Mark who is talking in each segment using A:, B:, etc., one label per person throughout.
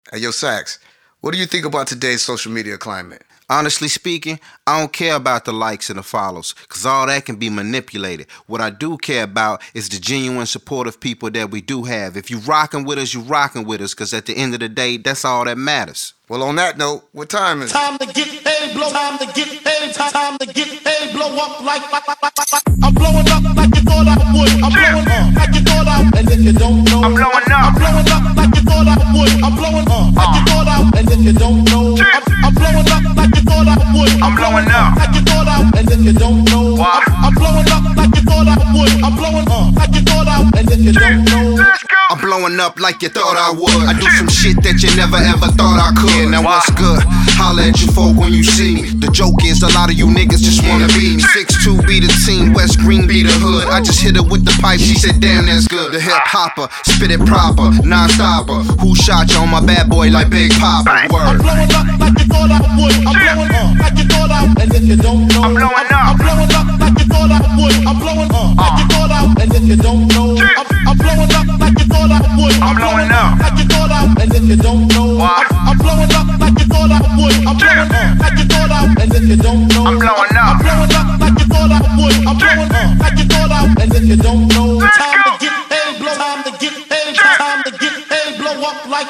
A: Hey, yo, Sax, what do you think about today's social media climate?
B: Honestly speaking, I don't care about the likes and the follows, cause all that can be manipulated. What I do care about is the genuine supportive people that we do have. If you rockin' with us, you rockin' with us, cause at the end of the day, that's all that matters.
A: Well, on that note, what time is it?
C: Time to get paid, blow. Time to get paid. Time to get paid, blow up like. I'm blowing up like you thought I would. I'm blowing up like you thought I would. And if you don't know,
D: I'm blowing up.
C: I'm blowing up like you thought I would. I'm blowing up like you thought I would. And if you don't know, I'm blowing up like you thought I would.
D: I'm blowing up
C: like you thought I would. And if you don't know, I'm blowing up like you thought I would. I'm blowing up like you thought I would. And if you don't know,
D: Let's go.
B: I'm blowing up like you thought I would. I do some shit that you never ever thought I could. Now what's good? Holla at you folk when you see me. The joke is a lot of you niggas just wanna be me. 6'2" be the team, West Green be the hood. I just hit her with the pipe, she said damn that's good. The hip hopper, spit it proper, non-stopper. Who shot you on my bad boy like Big Papa?
C: I'm
B: Word.
C: blowing up like you thought I would. I'm blowing up like you thought I would. And if you don't know,
D: I'm blowing up.
C: I'm blowing up like you thought I would. I'm blowing up like you thought I would. And if you don't know, I'm blowing up like you thought I would.
D: I'm blowing up.
C: like you thought I would. And if you don't know, I'm blowing up like you thought I would. I'm blowing up like you thought I would. And if you don't know,
D: I'm blowing up.
C: I'm blowing up like you thought I would. I'm blowing up like you thought I would. And if you don't know,
D: Let's
C: time
D: go.
C: to get paid, blow. Time to get paid. Time to get paid, blow up like.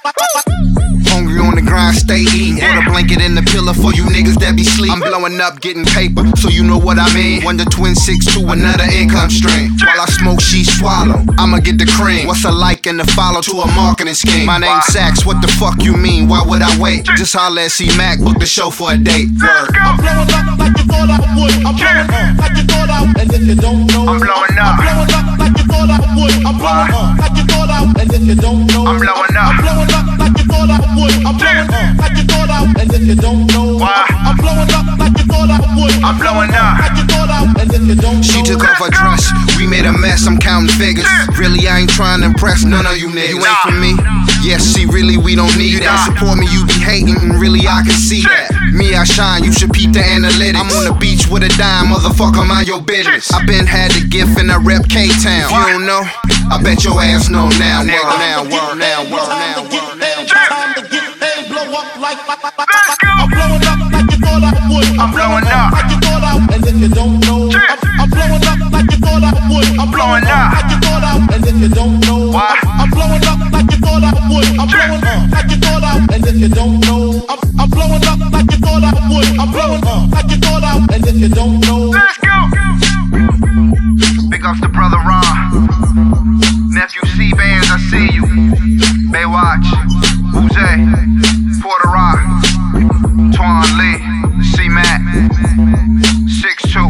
B: Hungry on the grind, stay eating. Put a blanket in the pillow for you niggas that be sleep. I'm blowing up, getting paper, so you know what I mean. One to twin 6 to another income stream. While I smoke, she swallow. I'ma get the cream. What's a like and a follow to a marketing scheme? My name's Sax, what the fuck you mean? Why would I wait? Just holla at C-Mac, book the show for a date. Word.
C: I'm blowing up like you thought I would. I'm blowing up like you thought I would. And if you don't know,
D: I'm blowing up.
C: I'm blowing up like you thought I would. I'm blowing up like you thought I would. And if you don't know,
D: I'm blowing up.
C: I'm blowing up like you thought I would. I'm blowing up like you thought I would. And if you don't know, I'm blowing up like you thought I would.
D: I'm blowing up.
C: like you thought I would. And if you don't know,
B: She took off her dress, we made a mess, I'm counting figures. Really, I ain't trying to impress none of you niggas. You ain't for me? Yes, see, really, we don't need that. Support me, you be hating, and really, I can see that. Me, I shine, you should peep the analytics. I'm on the beach with a dime, motherfucker, mind your business. I been had the gift and I rep K-Town. You don't know? I bet your ass know now. Word now, word now, word now, word now.
C: time to get paid, blow up like.
D: Let's go.
C: I'm blowing up like you thought I would.
D: I'm blowing up.
C: like you thought I would. And if you don't know, I'm blowing up like you thought I would. I'm
D: blowing up.
C: like you thought I would. And if you don't know, I'm blowing up like you thought I would. I'm blowing up like you thought I would. And if you don't know, I'm blowing up like you thought I would. I'm blowing up like you thought I would. And if you don't know,
D: Let's go. Big ups to brother Ron. Nephew C-Bands, I see you. Baywatch, Uze, Porter Rock, Twan Lee, C-Mac, 6'2",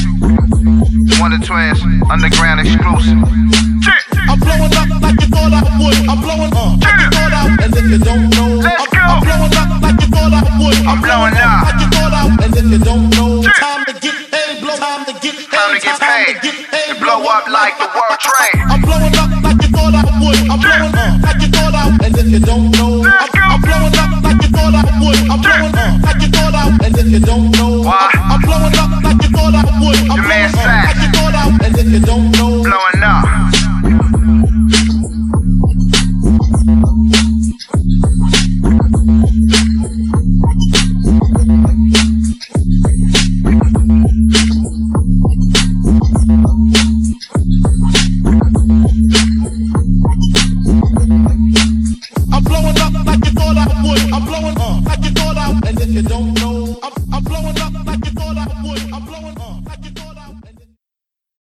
D: One of the Twins, Underground exclusive.
C: I'm blowing up like you thought I would. I'm blowing up like you thought I would. And if you don't know,
D: Let's go.
C: I'm blowing up like you thought I would.
D: I'm blowing up.
C: like you thought I would. And if you don't know, time to get paid, blow. Time to get paid.
D: Time to get paid. To blow up like the World Trade.
C: I'm blowing up like you thought I would. I'm blowing up like you thought I would. And if you don't know,
D: Let's go.
C: I'm blowing up like you thought I would. I'm blowing up like you thought I would. And if you don't know, I'm blowing up like you thought I would. I'm
D: Your man
C: blowing up
D: Sax.
C: like you thought I would. And if you don't know,
D: Blowing up.
C: I'm blowing up like you thought I would. I'm blowing up like you thought I would. And if you don't know, I'm blowing up like you thought I would. I'm blowing up like you thought I would.